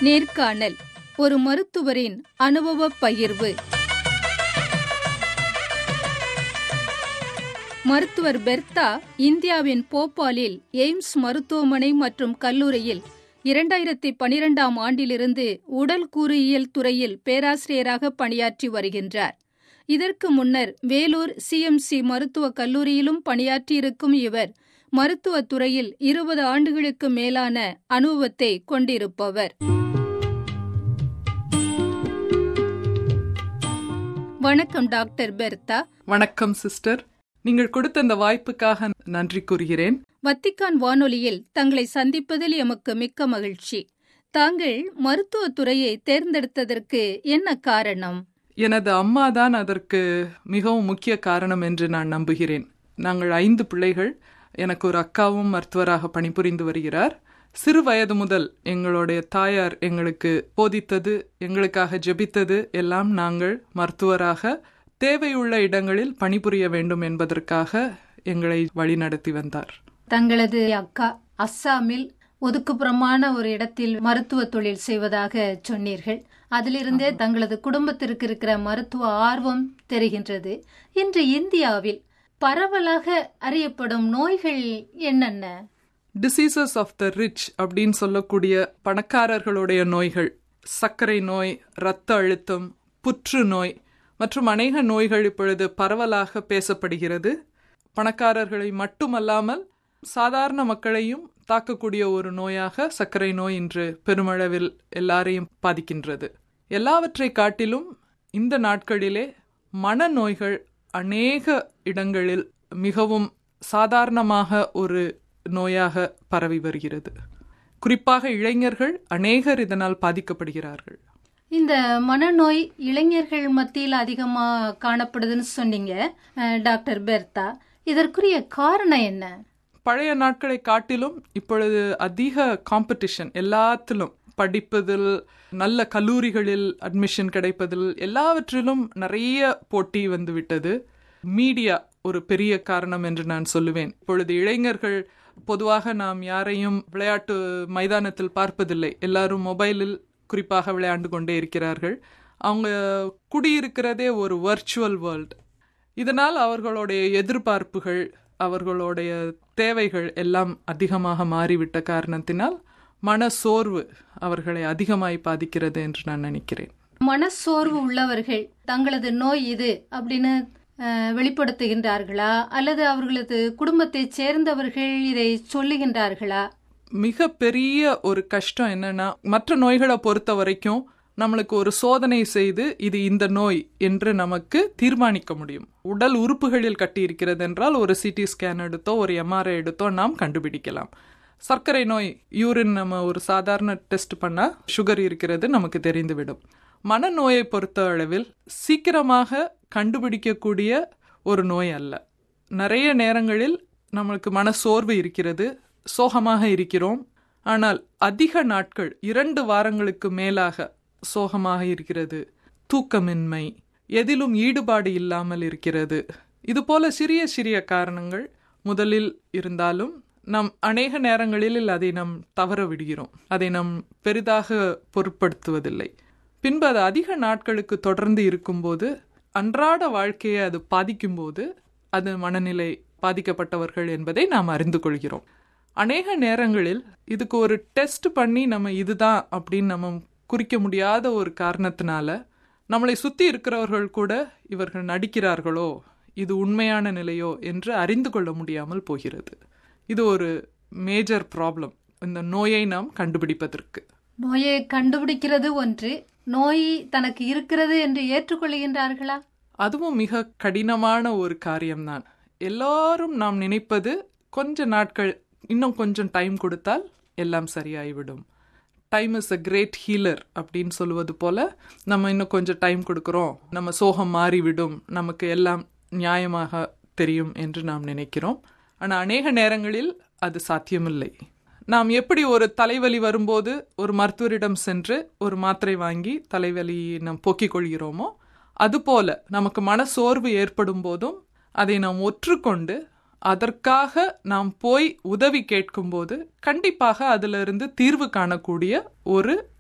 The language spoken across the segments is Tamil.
நேர்காணல், ஒரு மருத்துவரின் அனுபவ பகிர்வு. மருத்துவர் பெர்தா இந்தியாவின் போபாலில் எய்ம்ஸ் மருத்துவமனை மற்றும் கல்லூரியில் 2012ஆம் ஆண்டிலிருந்து உடல் கூறியியல் துறையில் பேராசிரியராக பணியாற்றி வருகின்றார். இதற்கு முன்னர் வேலூர் சிஎம்சி மருத்துவக் கல்லூரியிலும் பணியாற்றியிருக்கும் இவர் மருத்துவத் துறையில் 20 ஆண்டுகளுக்கு மேலான அனுபவத்தை கொண்டிருப்பவர். வணக்கம் டாக்டர் பெர்தா. வணக்கம் சிஸ்டர். நீங்கள் கொடுத்த இந்த வாய்ப்புக்காக நன்றி கூறுகிறேன். வத்திக்கான் வானொலியில் தங்களை சந்திப்பதில் எமக்கு மிக்க மகிழ்ச்சி. தாங்கள் மருத்துவத் துறையை தேர்ந்தெடுத்ததற்கு என்ன காரணம்? எனது அம்மாதான் அதற்கு மிகவும் முக்கிய காரணம் என்று நான் நம்புகிறேன். நாங்கள் 5 பிள்ளைகள். எனக்கு ஒரு அக்காவும் மருத்துவராக பணிபுரிந்து வருகிறார். சிறு வயது முதல் எங்களுடைய தாயார் எங்களுக்கு போதித்தது, எங்களுக்காக ஜெபித்தது எல்லாம் நாங்கள் மருத்துவராக தேவையுள்ள இடங்களில் பணிபுரிய வேண்டும் என்பதற்காக எங்களை வழிநடத்தி வந்தார். தங்களது அக்கா அஸ்ஸாமில் ஒதுக்குப்புறமான ஒரு இடத்தில் மருத்துவ தொழில் செய்வதாக சொன்னீர்கள். அதிலிருந்தே தங்களது குடும்பத்திற்கு இருக்கிற மருத்துவ ஆர்வம் தெரிகின்றது. இன்று இந்தியாவில் பரவலாக அறியப்படும் நோய்கள் என்னென்ன? டிசீசஸ் ஆஃப் த ரிச் அப்படின்னு சொல்லக்கூடிய பணக்காரர்களுடைய நோய்கள், சர்க்கரை நோய், இரத்த அழுத்தம், புற்றுநோய் மற்றும் அநேக நோய்கள் இப்பொழுது பரவலாக பேசப்படுகிறது. பணக்காரர்களை மட்டுமல்லாமல் சாதாரண மக்களையும் தாக்கக்கூடிய ஒரு நோயாக சர்க்கரை நோய் இன்று பெருமளவில் எல்லாரையும் பாதிக்கின்றது. எல்லாவற்றை காட்டிலும் இந்த நாட்களிலே மனநோய்கள் அநேக இடங்களில் மிகவும் சாதாரணமாக ஒரு நோயாக பரவி வருகிறது. குறிப்பாக இளைஞர்கள் அநேகர் இதனால் பாதிக்கப்படுகிறார்கள். இந்த மனநோய் இளைஞர்கள் மத்தியில் அதிகமாக காணப்படுதுன்னு சொன்னீங்க டாக்டர் பெர்தா. இதற்குரிய காரணம் என்ன? பழைய நாட்களை காட்டிலும் இப்பொழுது அதிக காம்படிஷன், எல்லாத்திலும் படிப்பதில், நல்ல கல்லூரிகளில் அட்மிஷன் கிடைப்பதில், எல்லாவற்றிலும் நிறைய போட்டி வந்துவிட்டது. மீடியா ஒரு பெரிய காரணம் என்று நான் சொல்லுவேன். இப்பொழுது இளைஞர்கள் பொதுவாக நாம் யாரையும் விளையாட்டு மைதானத்தில் பார்ப்பதில்லை. எல்லாரும் மொபைலில் குறிப்பாக விளையாண்டு கொண்டே இருக்கிறார்கள். அவங்க குடியிருக்கிறதே ஒரு வர்ச்சுவல் வேர்ல்டு. இதனால் அவர்களுடைய எதிர்பார்ப்புகள், அவர்களுடைய தேவைகள் எல்லாம் அதிகமாக மாறிவிட்ட காரணத்தினால் மனசோர்வு அவர்களை அதிகமாய் பாதிக்கிறது என்று நான் நினைக்கிறேன். மனசோர்வு உள்ளவர்கள் தங்களது நோய் இது அப்படின்னு வெளிப்படுத்துகின்றார்களா, அல்லது அவர்களது குடும்பத்தை சேர்ந்தவர்கள் இதை சொல்லுகின்றார்களா? மிக பெரிய ஒரு கஷ்டம் என்னன்னா, மற்ற நோய்களை பொறுத்த வரைக்கும் நம்மளுக்கு ஒரு சோதனை செய்து இது இந்த நோய் என்று நமக்கு தீர்மானிக்க முடியும். உடல் உறுப்புகளில் கட்டி இருக்கிறது என்றால் ஒரு சிடி ஸ்கேன் எடுத்தோ ஒரு எம்ஆர்ஐ எடுத்தோ நாம் கண்டுபிடிக்கலாம். சர்க்கரை நோய் யூரின் நம்ம ஒரு சாதாரண டெஸ்ட் பண்ணா சுகர் இருக்கிறது நமக்கு தெரிந்துவிடும். மனநோயை பொறுத்த அளவில் சீக்கிரமாக கண்டுபிடிக்கக்கூடிய ஒரு நோய் அல்ல. நிறைய நேரங்களில் நம்மளுக்கு மனசோர்வு இருக்கிறது, சோகமாக இருக்கிறோம். ஆனால் அதிக நாட்கள் 2 வாரங்களுக்கு மேலாக சோகமாக இருக்கிறது, தூக்கமின்மை, எதிலும் ஈடுபாடு இல்லாமல் இருக்கிறது. இதுபோல சிறிய சிறிய காரணங்கள் முதலில் இருந்தாலும் நாம் அநேக நேரங்களில் அதை நாம் தவற விடுகிறோம். அதை நாம் பெரிதாக பொருட்படுத்துவதில்லை. பின்பு அது அதிக நாட்களுக்கு தொடர்ந்து இருக்கும்போது, அன்றாட வாழ்க்கையை அது பாதிக்கும்போது அது மனநிலை பாதிக்கப்பட்டவர்கள் என்பதை நாம் அறிந்து கொள்கிறோம். அநேக நேரங்களில் இதுக்கு ஒரு டெஸ்ட் பண்ணி நம்ம இதுதான் அப்படின்னு நம்ம குறிக்க முடியாத ஒரு காரணத்தினால நம்மளை சுற்றி இருக்கிறவர்கள் கூட இவர்கள் நடிக்கிறார்களோ, இது உண்மையான நிலையோ என்று அறிந்து கொள்ள முடியாமல் போகிறது. இது ஒரு மேஜர் ப்ராப்ளம் இந்த நோயை நாம் கண்டுபிடிப்பதற்கு. நோயை கண்டுபிடிக்கிறது ஒன்று, நோய் தனக்கு இருக்கிறது என்று ஏற்றுக்கொள்கின்றார்களா? அதுவும் மிக கடினமான ஒரு காரியம்தான். எல்லாரும் நாம் நினைப்பது கொஞ்ச நாட்கள், இன்னும் கொஞ்சம் டைம் கொடுத்தால் எல்லாம் சரியாயிவிடும். Time is a great healer அப்படின்னு சொல்லுவது போல, நம்ம இன்னும் கொஞ்சம் டைம் கொடுக்குறோம், நம்ம சோகம் மாறிவிடும், நமக்கு எல்லாம் நியாயமாக தெரியும் என்று நாம் நினைக்கிறோம். ஆனால் அநேக நேரங்களில் அது சாத்தியமில்லை. நாம் எப்படி ஒரு தலைவலி வரும்போது ஒரு மருத்துவரிடம் சென்று ஒரு மாத்திரை வாங்கி தலைவலி நாம் போக்கிக் கொள்கிறோமோ, அதுபோல நமக்கு மனசோர்வு ஏற்படும் போதும் அதை நாம் ஒற்றுக்கொண்டு அதற்காக நாம் போய் உதவி கேட்கும்போது கண்டிப்பாக அதிலிருந்து தீர்வு காணக்கூடிய ஒரு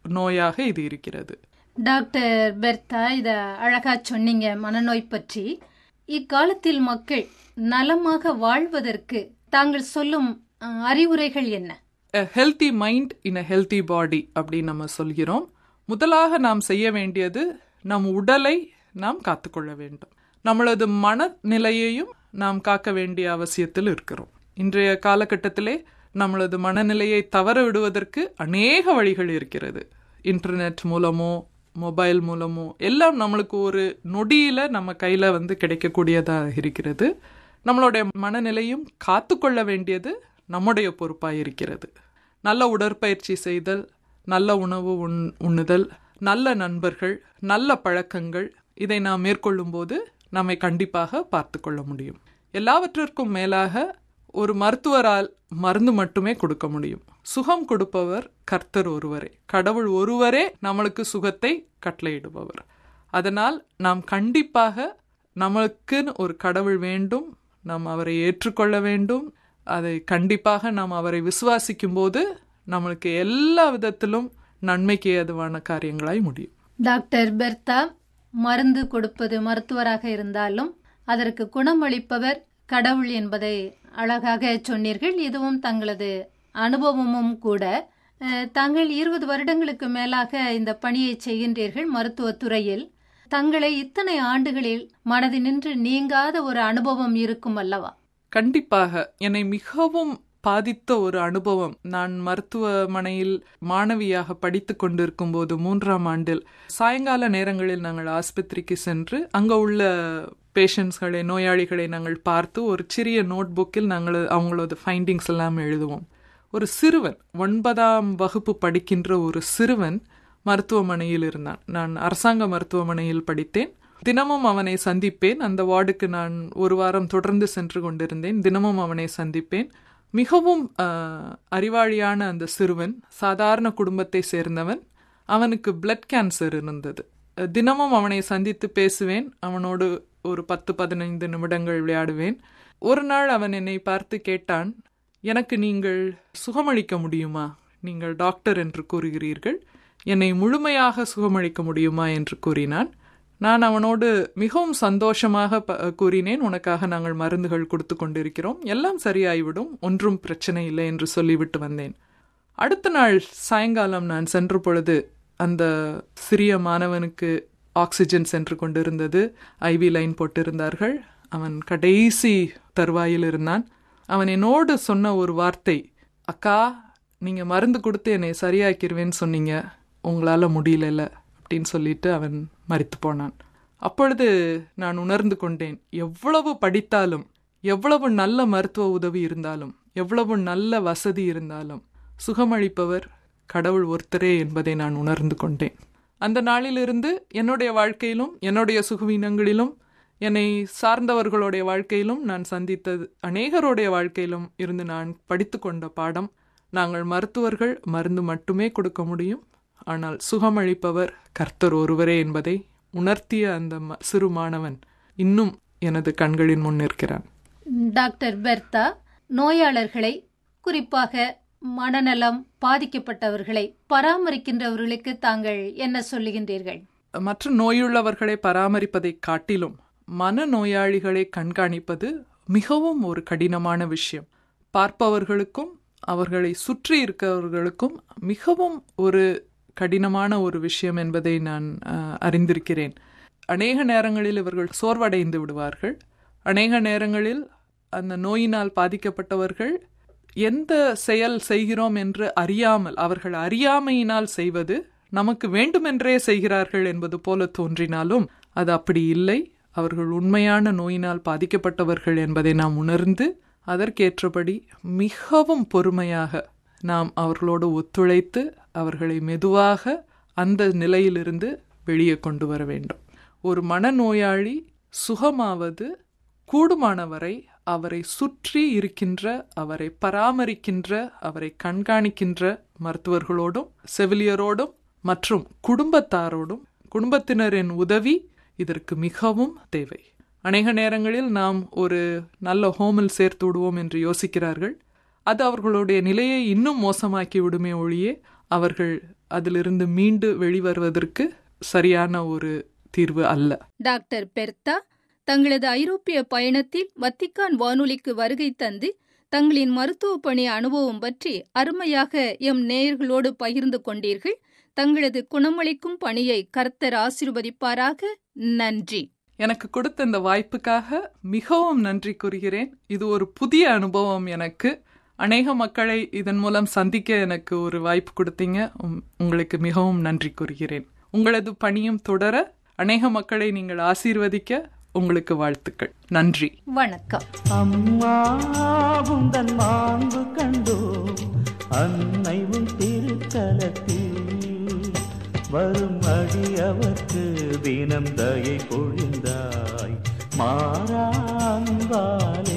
நோயாக இது இருக்கிறது. டாக்டர் பெர்தா, இத அழகா சொன்னீங்க மனநோய் பற்றி. இக்காலத்தில் மக்கள் நலமாக வாழ்வதற்கு தாங்கள் சொல்லும் அறிவுரைகள் என்ன? A healthy mind in a healthy body அப்படின்னு நம்ம சொல்கிறோம். முதலாக நாம் செய்ய வேண்டியது நம் உடலை நாம் காத்துக்கொள்ள வேண்டும். நம்மளது மனநிலையையும் நாம் காக்க வேண்டிய அவசியத்தில் இருக்கிறோம். இன்றைய காலகட்டத்திலே நம்மளது மனநிலையை தவற விடுவதற்கு அநேக வழிகள் இருக்கிறது. இன்டர்நெட் மூலமோ மொபைல் மூலமோ எல்லாம் நம்மளுக்கு ஒரு நொடியில நம்ம கையில கிடைக்கக்கூடியதாக இருக்கிறது. நம்மளுடைய மனநிலையும் காத்துக்கொள்ள வேண்டியது நம்முடைய பொறுப்பாக இருக்கிறது. நல்ல உடற்பயிற்சி செய்தல், நல்ல உணவு உண்ணுதல், நல்ல நண்பர்கள், நல்ல பழக்கங்கள், இதை நாம் மேற்கொள்ளும் போது நம்மை கண்டிப்பாக பார்த்து கொள்ள முடியும். எல்லாவற்றிற்கும் மேலாக ஒரு மருத்துவரால் மருந்து மட்டுமே கொடுக்க முடியும். சுகம் கொடுப்பவர் கர்த்தர் ஒருவரே. கடவுள் ஒருவரே நம்மளுக்கு சுகத்தை கட்டளையிடுபவர். அதனால் நாம் கண்டிப்பாக நம்மளுக்குன்னு ஒரு கடவுள் வேண்டும், நாம் அவரை ஏற்றுக்கொள்ள வேண்டும். அதை கண்டிப்பாக நாம் அவரை விசுவாசிக்கும் போது நம்மளுக்கு எல்லா விதத்திலும் நன்மைக்கு ஏதுவான காரியங்களாய் முடியும். டாக்டர் பெர்தா, மருந்து கொடுப்பது மருத்துவராக இருந்தாலும் அதற்கு குணமளிப்பவர் கடவுள் என்பதை அழகாக சொன்னீர்கள். இதுவும் தங்களது அனுபவமும் கூட. தாங்கள் 20 வருடங்களுக்கு மேலாக இந்த பணியை செய்கின்றீர்கள் மருத்துவத்துறையில். தங்களை இத்தனை ஆண்டுகளில் மனதினின்று நீங்காத ஒரு அனுபவம் இருக்கும் அல்லவா? கண்டிப்பாக என்னை மிகவும் பாதித்த ஒரு அனுபவம். நான் மருத்துவமனையில் மாணவியாக படித்து கொண்டிருக்கும் போது 3ஆம் ஆண்டில் சாயங்கால நேரங்களில் நாங்கள் ஆஸ்பத்திரிக்கு சென்று அங்கே உள்ள பேஷண்ட்ஸ்களை, நோயாளிகளை நாங்கள் பார்த்து ஒரு சிறிய நோட் புக்கில் நாங்கள் அவங்களோட ஃபைண்டிங்ஸ் எல்லாம் எழுதுவோம். ஒரு சிறுவன் 9ஆம் வகுப்பு படிக்கின்ற ஒரு சிறுவன் மருத்துவமனையில் இருந்தான். நான் அரசாங்க மருத்துவமனையில் படித்தேன். தினமும் அவனை சந்திப்பேன். அந்த வார்டுக்கு நான் ஒரு வாரம் தொடர்ந்து சென்று கொண்டிருந்தேன். தினமும் அவனை சந்திப்பேன். மிகவும் அறிவாளியான அந்த சிறுவன், சாதாரண குடும்பத்தை சேர்ந்தவன். அவனுக்கு பிளட் கேன்சர் இருந்தது. தினமும் அவனை சந்தித்து பேசுவேன். அவனோடு ஒரு 10-15 நிமிடங்கள் விளையாடுவேன். ஒரு நாள் அவன் என்னை பார்த்து கேட்டான், எனக்கு நீங்கள் சுகமளிக்க முடியுமா? நீங்கள் டாக்டர் என்று கூறுகிறீர்கள், என்னை முழுமையாக சுகமளிக்க முடியுமா என்று கூறினான். நான் அவனோடு மிகவும் சந்தோஷமாக கூறினேன், உனக்காக நாங்கள் மருந்துகள் கொடுத்து கொண்டிருக்கிறோம், எல்லாம் சரியாய்விடும், ஒன்றும் பிரச்சனை இல்லை என்று சொல்லிவிட்டு வந்தேன். அடுத்த நாள் சாயங்காலம் நான் சென்ற பொழுது அந்த சிறிய மாணவனுக்கு ஆக்சிஜன் சென்று கொண்டிருந்தது. ஐவி லைன் போட்டிருந்தார்கள். அவன் கடைசி தருவாயில் இருந்தான். அவன் என்னோடு சொன்ன ஒரு வார்த்தை, அக்கா, நீங்கள் மருந்து கொடுத்து என்னை சரியாக்கிடுவேன்னு சொன்னீங்க, உங்களால் முடியல அப்படின்னு சொல்லிட்டு அவன் மரித்து போனான். அப்பொழுது நான் உணர்ந்து கொண்டேன், எவ்வளவு படித்தாலும், எவ்வளவு நல்ல மருத்துவ உதவி இருந்தாலும், எவ்வளவு நல்ல வசதி இருந்தாலும் சுகமளிப்பவர் கடவுள் ஒருத்தரே என்பதை நான் உணர்ந்து கொண்டேன். அந்த நாளிலிருந்து என்னுடைய வாழ்க்கையிலும், என்னுடைய சுகவீனங்களிலும், என்னை சார்ந்தவர்களுடைய வாழ்க்கையிலும், நான் சந்தித்தது அநேகருடைய வாழ்க்கையிலும் இருந்து நான் படித்து கொண்ட பாடம், நாங்கள் மருத்துவர்கள் மருந்து மட்டுமே கொடுக்க முடியும், ஆனால் சுகமளிப்பவர் கர்த்தர் ஒருவரே என்பதை உணர்த்திய அந்த சிறு மாணவன் இன்னும் எனது கண்களின் முன் நிற்கிறான். டாக்டர் பெர்தா, நோயாளர்களை, குறிப்பாக மனநலம் பாதிக்கப்பட்டவர்களை பராமரிக்கின்றவர்களுக்கு தாங்கள் என்ன சொல்லுகின்றீர்கள்? மற்ற நோயுள்ளவர்களை பராமரிப்பதை காட்டிலும் மனநோயாளிகளை கண்காணிப்பது மிகவும் ஒரு கடினமான விஷயம். பார்ப்பவர்களுக்கும் அவர்களை சுற்றி இருக்கிறவர்களுக்கும் மிகவும் ஒரு கடினமான ஒரு விஷயம் என்பதை நான் அறிந்திருக்கிறேன். அநேக நேரங்களில் இவர்கள் சோர்வடைந்து விடுவார்கள். அநேக நேரங்களில் அந்த நோயினால் பாதிக்கப்பட்டவர்கள் எந்த செயல் செய்கிறோம் என்று அறியாமல், அவர்கள் அறியாமையினால் செய்வது நமக்கு வேண்டுமென்றே செய்கிறார்கள் என்பது போல தோன்றினாலும் அது அப்படி இல்லை. அவர்கள் உண்மையான நோயினால் பாதிக்கப்பட்டவர்கள் என்பதை நாம் உணர்ந்து அதற்கேற்றபடி மிகவும் பொறுமையாக நாம் அவர்களோடு ஒத்துழைத்து அவர்களை மெதுவாக அந்த நிலையிலிருந்து வெளியே கொண்டு வர வேண்டும். ஒரு மனநோயாளி சுகமாவது கூடுமானவரை அவரை சுற்றி இருக்கின்ற, அவரை பராமரிக்கின்ற, அவரை கண்காணிக்கின்ற மருத்துவர்களோடும், செவிலியரோடும் மற்றும் குடும்பத்தாரோடும், குடும்பத்தினரின் உதவி இதற்கு மிகவும் தேவை. அநேக நேரங்களில் நாம் ஒரு நல்ல ஹோமில் சேர்த்து விடுவோம் என்று யோசிக்கிறார்கள். அது அவர்களுடைய நிலையை இன்னும் மோசமாக்கி விடுமே ஒழியே அவர்கள் அதிலிருந்து மீண்டு வெளிவருவதற்கு சரியான ஒரு தீர்வு அல்ல. டாக்டர் பெர்த்தா தங்களது ஐரோப்பிய பயணத்தில் வத்திக்கான் வானொலிக்கு வருகை தந்து தங்களின் மருத்துவ பணி அனுபவம் பற்றி அருமையாக எம் நேயர்களோடு பகிர்ந்து கொண்டீர்கள். தங்களது குணமளிக்கும் பணியை கர்த்தர் ஆசீர்வதிப்பாராக. நன்றி. எனக்கு கொடுத்த இந்த வாய்ப்புக்காக மிகவும் நன்றி கூறுகிறேன். இது ஒரு புதிய அனுபவம் எனக்கு. அநேக மக்களை இதன் மூலம் சந்திக்க எனக்கு ஒரு வாய்ப்பு கொடுத்தீங்க. உங்களுக்கு மிகவும் நன்றி கூறுகிறேன். உங்களது பணியும் தொடர அநேக மக்களை நீங்கள் ஆசீர்வதிக்க உங்களுக்கு வாழ்த்துக்கள். நன்றி. வணக்கம். அம்மா உந்தன் மாண்பு கண்டோ அன்னை உன் திருத்தலத்தில் வரும் அடியவர்க்கு தினம் தயை பொழிந்தாய் மாறாங்காலே.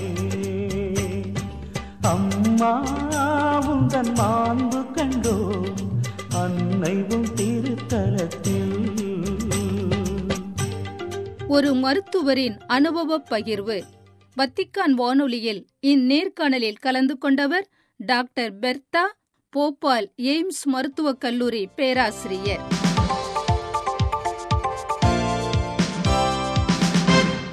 அம்மா உந்தன் மாண்பு கண்டோ அன்னை உன் திருத்தலத்தில். ஒரு மருத்துவரின் அனுபவ பகிர்வு. வத்திக்கான் வானொலியில் இந்நேர்காணலில் கலந்து கொண்டவர் டாக்டர் பெர்த்தா, போபால் எய்ம்ஸ் மருத்துவக் கல்லூரி பேராசிரியர்.